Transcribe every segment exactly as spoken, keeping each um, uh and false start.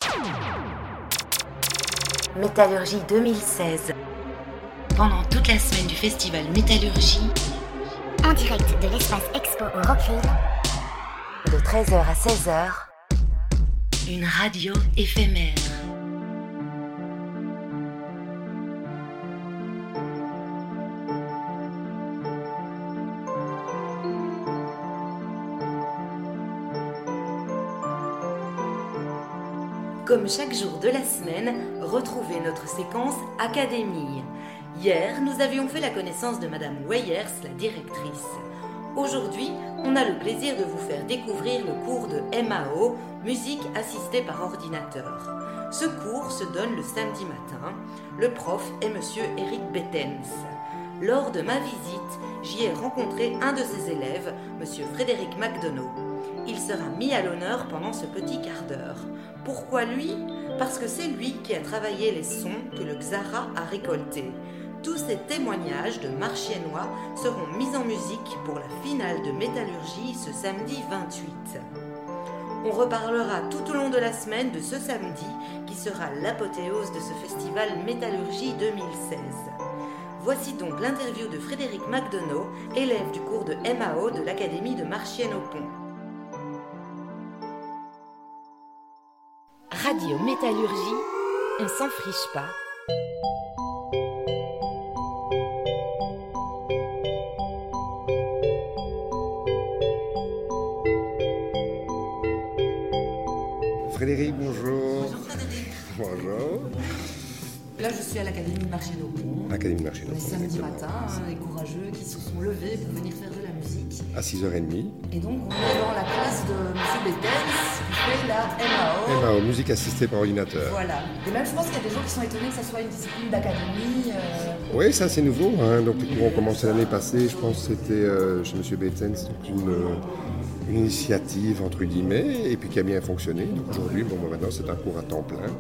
Métallurgie deux mille seize. Pendant toute la semaine du festival Métallurgie, en direct de l'espace Expo au Rockville, de treize heures à seize heures, une radio éphémère. Comme chaque jour de la semaine, retrouvez notre séquence Académie. Hier, nous avions fait la connaissance de Madame Weyers, la directrice. Aujourd'hui, on a le plaisir de vous faire découvrir le cours de M A O, musique assistée par ordinateur. Ce cours se donne le samedi matin. Le prof est Monsieur Eric Bettens. Lors de ma visite, j'y ai rencontré un de ses élèves, Monsieur Frédéric McDonough. Il sera mis à l'honneur pendant ce petit quart d'heure. Pourquoi lui ? Parce que c'est lui qui a travaillé les sons que le Xara a récoltés. Tous ces témoignages de Marchiennois seront mis en musique pour la finale de Métallurgie ce samedi vingt-huit. On reparlera tout au long de la semaine de ce samedi qui sera l'apothéose de ce festival Métallurgie deux mille seize. Voici donc l'interview de Frédéric McDonough, élève du cours de M A O de l'Académie de Marchienne-au-Pont. Radio Métallurgie, on s'en friche pas. Frédéric, bonjour. Bonjour Frédéric. Bonjour. Là, je suis à l'Académie de Marchienne-au-Pont. Académie de Marchienne-au-Pont. On est samedi matin, hein, les courageux qui se sont levés pour venir faire de la musique. À six heures trente. Et donc, on est dans la classe de M. Bettens qui fait la M A O. M A O, musique assistée par ordinateur. Voilà. Et même, je pense qu'il y a des gens qui sont étonnés que ça soit une discipline d'académie. Euh... Oui, ça c'est nouveau. Hein. Donc, les cours ont commencé l'année passée. Je pense que c'était euh, chez M. Bettens, donc une, une initiative entre guillemets, et puis qui a bien fonctionné. Donc aujourd'hui, bon, maintenant c'est un cours à temps plein.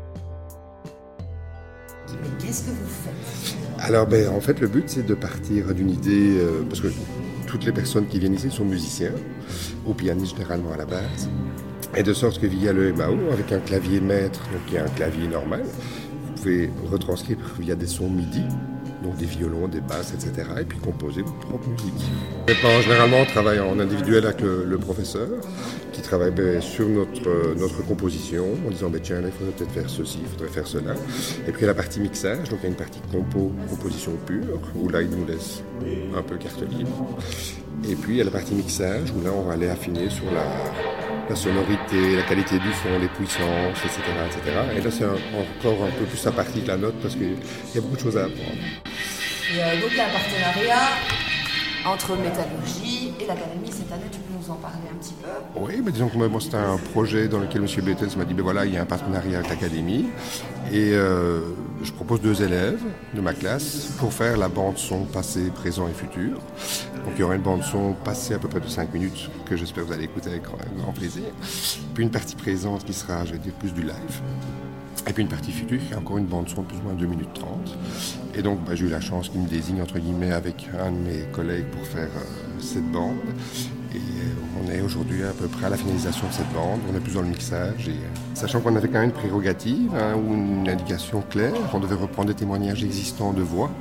Mais qu'est-ce que vous faites ? Alors, ben, en fait, le but, c'est de partir d'une idée, euh, parce que toutes les personnes qui viennent ici sont musiciens, ou pianistes généralement à la base, et de sorte que via le M A O, avec un clavier maître, donc qui est un clavier normal, vous pouvez retranscrire via des sons MIDI, donc des violons, des basses, et cetera, et puis composer votre propre musique. Et ben, généralement, on travaille en individuel avec le, le professeur, qui travaille ben, sur notre, notre composition, en disant ben, tiens, là, il faudrait peut-être faire ceci, il faudrait faire cela. Et puis, il y a la partie mixage, donc il y a une partie compo, composition pure, où là, il nous laisse un peu carte libre. Et puis, il y a la partie mixage, où là, on va aller affiner sur la, la sonorité, la qualité du son, les puissances, et cetera, et cetera. Et là, c'est un, encore un peu plus sa partie que la note, parce qu'il y a beaucoup de choses à apprendre. Et euh, donc, il y a un partenariat entre Métallurgie et l'Académie cette année. Tu peux nous en parler un petit peu ? Oui, mais disons que moi, moi c'était un projet dans lequel M. Bettens m'a dit ben voilà, il y a un partenariat avec l'Académie et euh, je propose deux élèves de ma classe pour faire la bande-son passé, présent et futur. Donc il y aura une bande-son passée à peu près de cinq minutes que j'espère que vous allez écouter avec grand plaisir. Puis une partie présente qui sera, je vais dire, plus du live. Et puis une partie future qui est encore une bande-son de plus ou moins deux minutes trente. Et donc bah, j'ai eu la chance qu'il me désigne entre guillemets avec un de mes collègues pour faire euh, cette bande. Et euh, on est aujourd'hui à peu près à la finalisation de cette bande. On est plus dans le mixage. Et, euh, sachant qu'on avait quand même une prérogative hein, ou une indication claire, on devait reprendre des témoignages existants de voix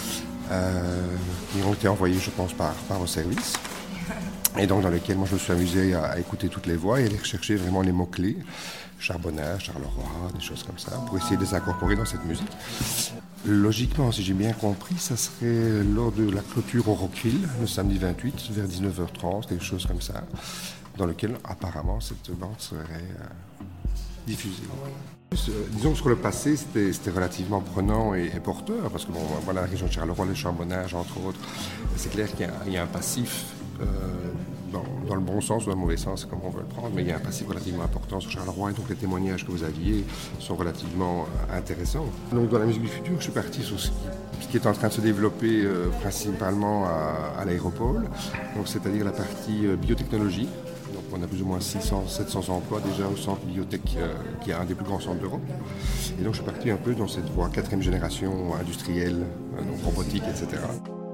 euh, qui ont été envoyés, je pense, par, par au service. Et donc dans lequel moi je me suis amusé à, à écouter toutes les voix et aller rechercher vraiment les mots-clés. Charbonnage, Charleroi, des choses comme ça, pour essayer de les incorporer dans cette musique. Logiquement, si j'ai bien compris, ça serait lors de la clôture au Rockville, le samedi vingt-huit, vers dix-neuf heures trente, quelque chose comme ça, dans lequel apparemment cette bande serait euh, diffusée. Euh, disons que sur le passé, c'était, c'était relativement prenant et, et porteur, parce que bon, voilà, la région de Charleroi, le charbonnage, entre autres, c'est clair qu'il y a, il y a un passif euh, dans, dans le bon sens ou dans le mauvais sens, comme on veut le prendre, mais il y a un passif relativement important sur Charleroi, et donc les témoignages que vous aviez sont relativement euh, intéressants. Donc dans la musique du futur, je suis parti sur ce qui, ce qui est en train de se développer euh, principalement à, à l'aéropole, donc c'est-à-dire la partie euh, biotechnologie. Donc on a plus ou moins six cents, sept cents emplois déjà au centre biotech, euh, qui est un des plus grands centres d'Europe. Et donc je suis parti un peu dans cette voie quatrième génération industrielle, euh, donc robotique, et cetera.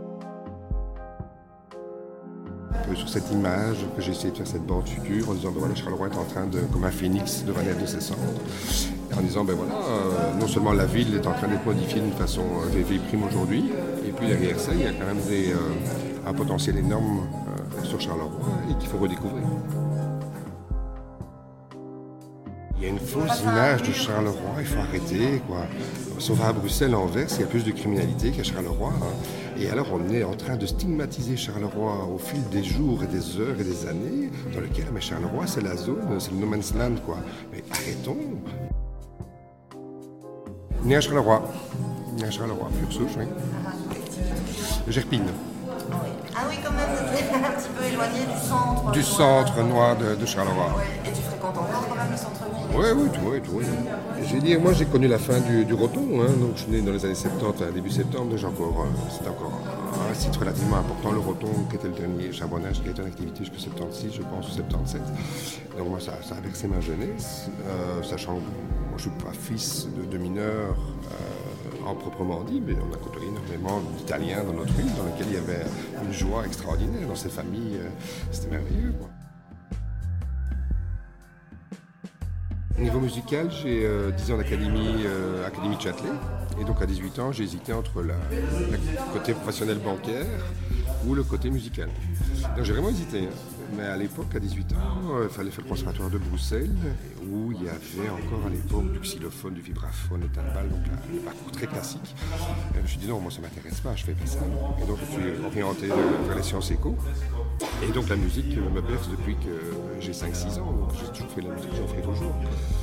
Sur cette image que j'ai essayé de faire cette bande future en disant ben voilà, Charleroi est en train de, comme un phénix, de renaître de ses cendres. en disant, ben voilà, euh, non seulement la ville est en train d'être modifiée d'une façon euh, des primes aujourd'hui, et puis derrière ça, il y a quand même des, euh, un potentiel énorme euh, sur Charleroi et qu'il faut redécouvrir. Il y a une fausse image de Charleroi, il faut arrêter, quoi. Si on va à Bruxelles, Anvers, il y a plus de criminalité qu'à Charleroi. Hein. Et alors on est en train de stigmatiser Charleroi au fil des jours et des heures et des années, dans lequel, mais Charleroi, c'est la zone, c'est le no man's land, quoi. Mais arrêtons. Né à Charleroi. Né à Charleroi, pure souche, oui. Gerpine. Ah oui, quand même, c'était un petit peu éloigné du centre. Du centre noir de, de Charleroi. Ouais. Et tu fréquentes encore quand même le centre-ville? Oui, oui, tout, oui, tout, oui. J'ai dit, moi j'ai connu la fin du, du Roton, hein, donc je suis né dans les années soixante-dix, début septembre, déjà encore, euh, c'était encore un site relativement important, le Roton, qui était le dernier charbonnage, qui a été en activité jusqu'à soixante-seize, je pense, ou soixante-dix-sept. Donc moi ça, ça a versé ma jeunesse, euh, sachant que moi je ne suis pas fils de, de mineurs euh, en proprement dit, mais on a côtoyé énormément d'Italiens dans notre ville, dans laquelle il y avait une joie extraordinaire dans ces familles, euh, c'était merveilleux, quoi. Au niveau musical, j'ai euh, dix ans d'académie, euh, Académie de Châtelet. Et donc à dix-huit ans, j'ai hésité entre la, le côté professionnel bancaire ou le côté musical. Donc j'ai vraiment hésité. Hein. Mais à l'époque, à dix-huit ans, il euh, fallait faire le conservatoire de Bruxelles, où il y avait encore à l'époque du xylophone, du vibraphone, et timbales, donc un parcours très classique. Et je me suis dit non, moi ça ne m'intéresse pas, je fais pas ça. Et donc je suis orienté vers les sciences éco. Et donc la musique me berce depuis que j'ai cinq six ans, donc j'ai toujours fait de la musique, j'en fais toujours.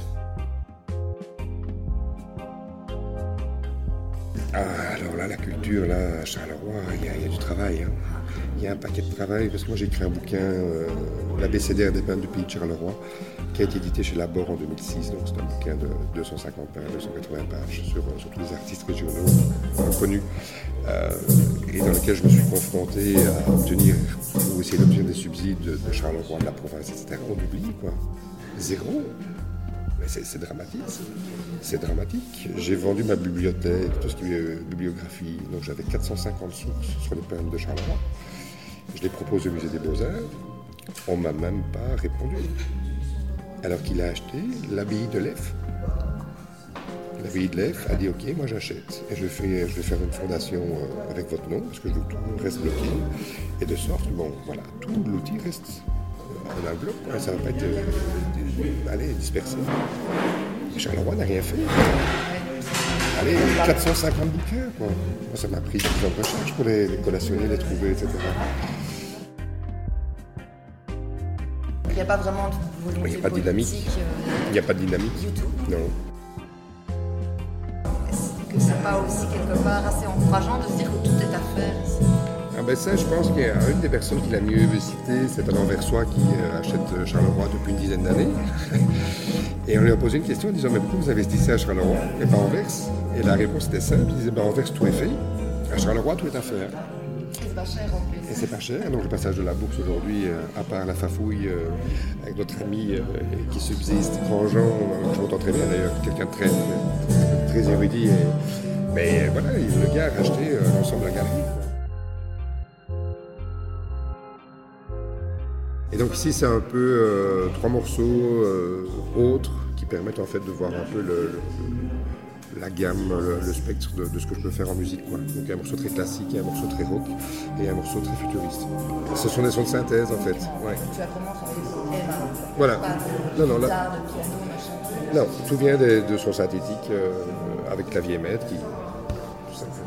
Ah, alors là, la culture, là, à Charleroi, il y, y a du travail. Hein. Il y a un paquet de travail, parce que moi j'ai écrit un bouquin, euh, l'Abécédaire des peintres du pays de Charleroi, qui a été édité chez Labor en deux mille six. Donc c'est un bouquin de deux cent cinquante pages, deux cent quatre-vingts pages sur, sur tous les artistes régionaux euh, connus, euh, et dans lequel je me suis confronté à obtenir, ou essayer d'obtenir des subsides de, de Charleroi, de la province, et cetera. On oublie, quoi. Zéro. Mais c'est, c'est dramatique, c'est, c'est dramatique. J'ai vendu ma bibliothèque, tout ce qui est euh, bibliographie, donc j'avais quatre cent cinquante sources sur les peintres de Charleroi. Je les propose au musée des Beaux-Arts, on ne m'a même pas répondu. Alors qu'il a acheté l'abbaye de l'Ef. L'abbaye de l'Ef a dit ok, moi j'achète. Et je vais faire, je vais faire une fondation euh, avec votre nom, parce que je veux que tout reste bloqué. Et de sorte, bon, voilà, tout l'outil reste en un bloc, quoi. Ça ne va pas être euh, euh, allez, dispersé. Et Charleroi n'a rien fait. Allez, quatre cent cinquante bouquins, quoi. Moi, ça m'a pris dix ans de recherche pour les, les collationner, les trouver, et cetera. Il n'y a pas vraiment de volonté Il n'y a pas de dynamique. euh, Il n'y a pas de dynamique. du tout. Non. Est-ce que c'est pas aussi quelque part assez encourageant de se dire que tout est à faire ici? Ah ben ça, je pense qu'il y a une des personnes qui l'a mieux cité, c'est un Anversois qui euh, achète Charleroi depuis une dizaine d'années. Et on lui a posé une question en disant « Mais pourquoi vous investissez à Charleroi et pas à Anvers ?» Et la réponse était simple, il disait ben, « Anvers, tout est fait. À Charleroi, tout est à faire. » C'est pas cher en plus. Et c'est pas cher. Donc le passage de la bourse aujourd'hui, euh, à part la fafouille euh, avec notre ami euh, qui subsiste, Grandjean, euh, je m'entends très bien d'ailleurs, quelqu'un de très, très érudit. Et, mais voilà, le gars a racheté euh, l'ensemble de la galerie. Et donc ici, c'est un peu euh, trois morceaux euh, autres qui permettent en fait de voir un peu le, le, la gamme, le, le spectre de, de ce que je peux faire en musique, quoi. Donc un morceau très classique, un morceau très rock et un morceau très futuriste. Ce sont des sons de synthèse en fait. Ouais. Tu as commencé avec Emma. Voilà. Pas de Non, non, là- guitare, de piano, machin. Non, tout vient de, de sons synthétiques euh, avec clavier maître qui... tout simplement.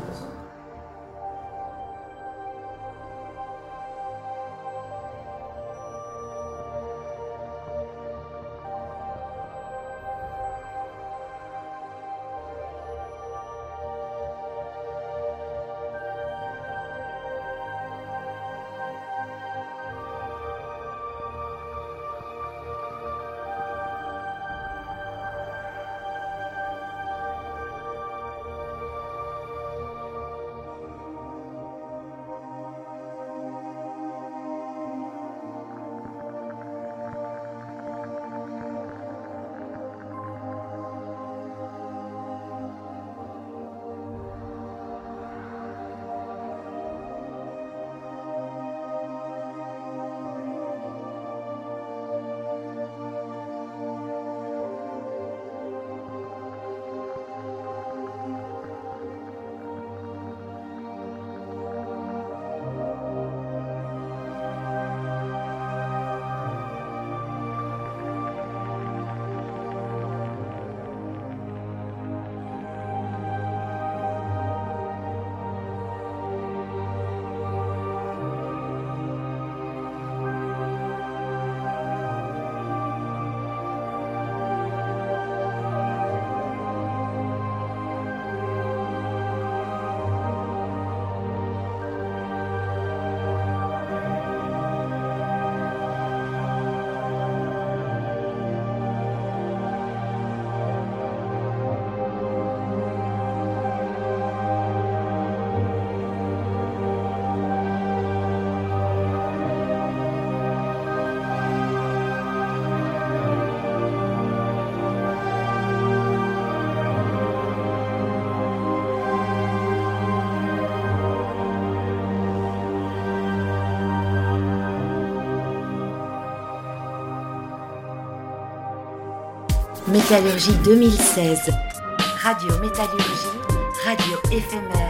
Métallurgie deux mille seize. Radio Métallurgie, radio éphémère.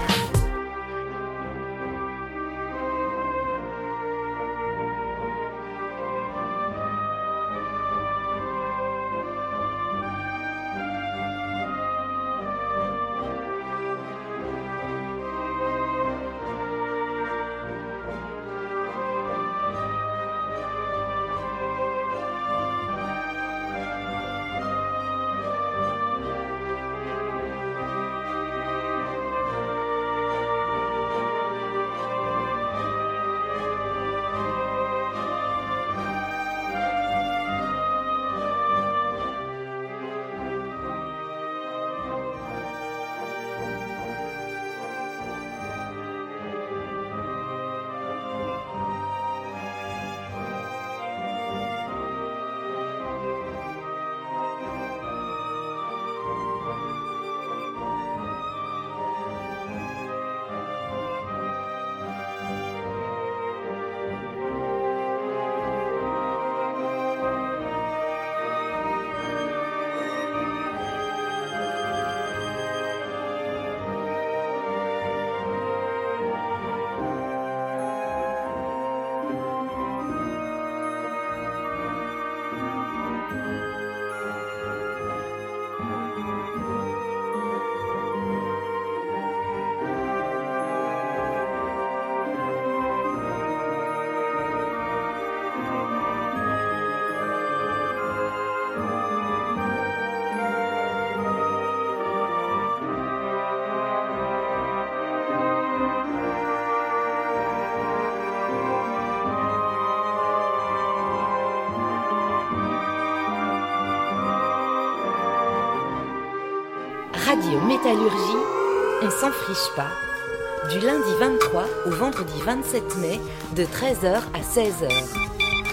Radio Métallurgie, on s'en fiche pas. Du lundi vingt-trois au vendredi vingt-sept mai, de treize heures à seize heures.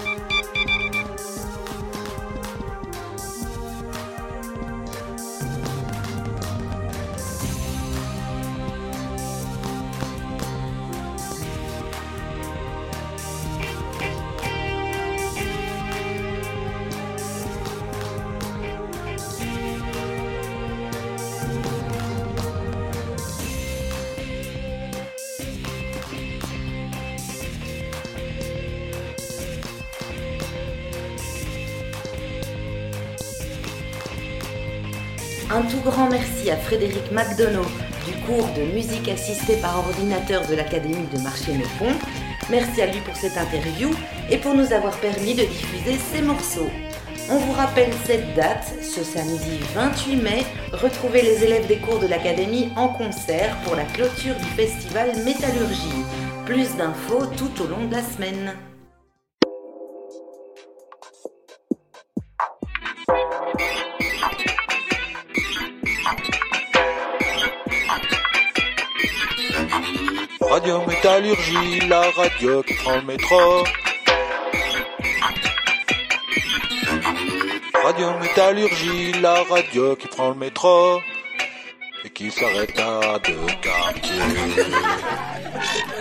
Un tout grand merci à Frédéric McDonough du cours de musique assistée par ordinateur de l'Académie de Marchienne-au-Pont. Merci à lui pour cette interview et pour nous avoir permis de diffuser ces morceaux. On vous rappelle cette date, ce samedi vingt-huit mai, retrouvez les élèves des cours de l'Académie en concert pour la clôture du festival Métallurgie. Plus d'infos tout au long de la semaine. Radio Métallurgie, la radio qui prend le métro. Radio Métallurgie, la radio qui prend le métro et qui s'arrête à deux quartiers.